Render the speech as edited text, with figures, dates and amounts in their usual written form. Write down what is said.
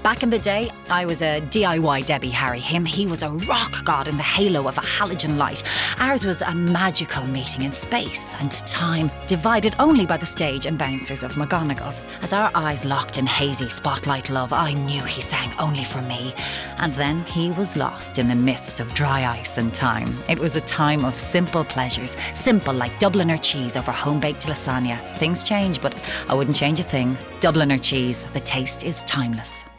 Back in the day, I was a DIY Debbie Harry. He was a rock god in the halo of a halogen light. Ours was a magical meeting in space and time, divided only by the stage and bouncers of McGonagall's. As our eyes locked in hazy spotlight love, I knew he sang only for me. And then he was lost in the mists of dry ice and time. It was a time of simple pleasures, simple like Dubliner cheese over home-baked lasagna. Things change, but I wouldn't change a thing. Dubliner cheese, the taste is timeless.